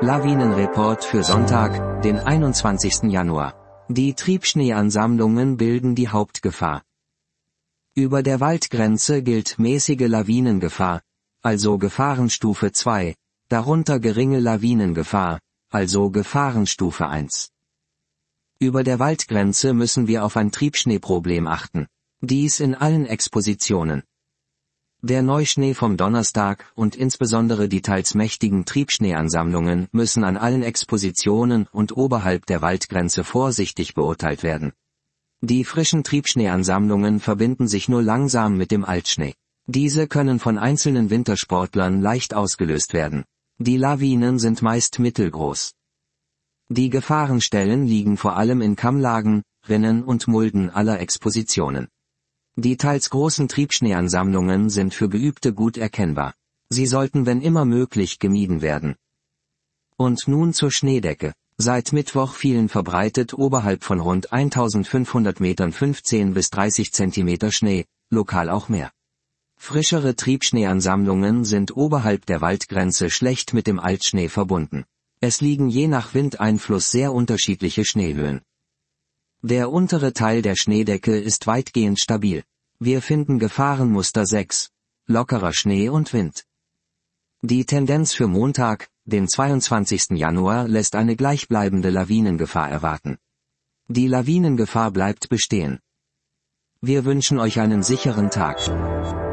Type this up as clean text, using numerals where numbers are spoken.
Lawinenreport für Sonntag, den 21. Januar. Die Triebschneeansammlungen bilden die Hauptgefahr. Über der Waldgrenze gilt mäßige Lawinengefahr, also Gefahrenstufe 2, darunter geringe Lawinengefahr, also Gefahrenstufe 1. Über der Waldgrenze müssen wir auf ein Triebschneeproblem achten. Dies in allen Expositionen. Der Neuschnee vom Donnerstag und insbesondere die teils mächtigen Triebschneeansammlungen müssen an allen Expositionen und oberhalb der Waldgrenze vorsichtig beurteilt werden. Die frischen Triebschneeansammlungen verbinden sich nur langsam mit dem Altschnee. Diese können von einzelnen Wintersportlern leicht ausgelöst werden. Die Lawinen sind meist mittelgroß. Die Gefahrenstellen liegen vor allem in Kammlagen, Rinnen und Mulden aller Expositionen. Die teils großen Triebschneeansammlungen sind für Geübte gut erkennbar. Sie sollten wenn immer möglich gemieden werden. Und nun zur Schneedecke. Seit Mittwoch fielen verbreitet oberhalb von rund 1500 Metern 15 bis 30 Zentimeter Schnee, lokal auch mehr. Frischere Triebschneeansammlungen sind oberhalb der Waldgrenze schlecht mit dem Altschnee verbunden. Es liegen je nach Windeinfluss sehr unterschiedliche Schneehöhen. Der untere Teil der Schneedecke ist weitgehend stabil. Wir finden Gefahrenmuster 6, lockerer Schnee und Wind. Die Tendenz für Montag, den 22. Januar, lässt eine gleichbleibende Lawinengefahr erwarten. Die Lawinengefahr bleibt bestehen. Wir wünschen euch einen sicheren Tag.